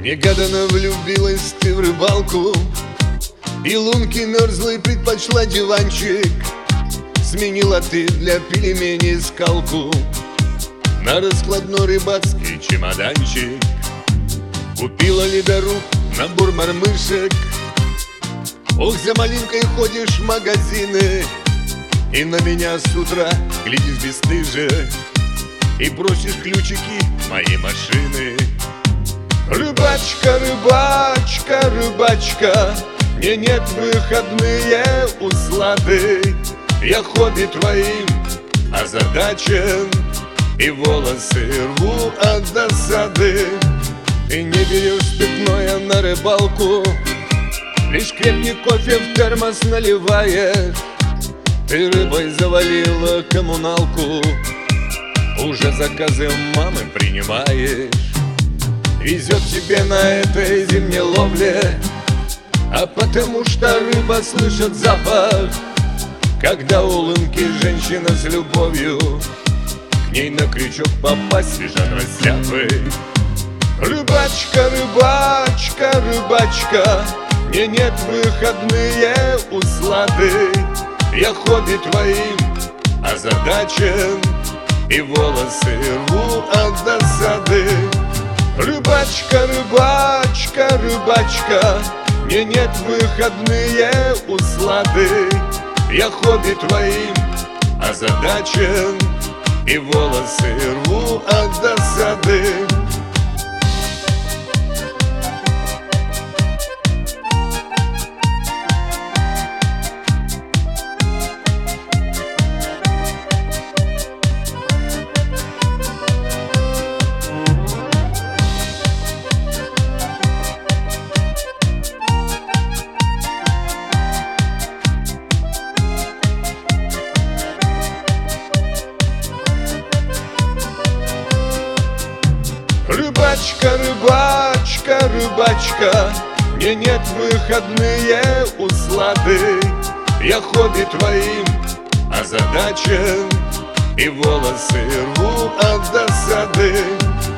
Негаданно влюбилась ты в рыбалку, и лунки мерзлой предпочла диванчик. Сменила ты для пельменей скалку на раскладной рыбацкий чемоданчик. Купила ледоруб, набор мормышек. Ох, за малинкой ходишь в магазины, и на меня с утра глядишь бесстыже, и просишь ключики моей машины. Рыбачка, рыбачка, рыбачка, мне нет выходные услады. Я хобби твоим озадачен, и волосы рву от досады. Ты не берешь спиртное на рыбалку, лишь крепкий кофе в термос наливаешь. Ты рыбой завалила коммуналку, уже заказы мамы принимаешь. Везет тебе на этой зимней ловле, а потому что рыба слышит запах, когда у лунки женщина с любовью, к ней на крючок попасть лежат растяпы. Рыбачка, рыбачка, рыбачка, мне нет выходные услады. Я хобби твоим озадачен, и волосы рву от досады. Рыбачка, рыбачка, рыбачка, мне нет выходные услады. Я хобби твоим озадачен, и волосы рву от досады. Рыбачка, рыбачка, рыбачка, мне нет выходные услады. Я хобби твоим озадачен, и волосы рву от досады.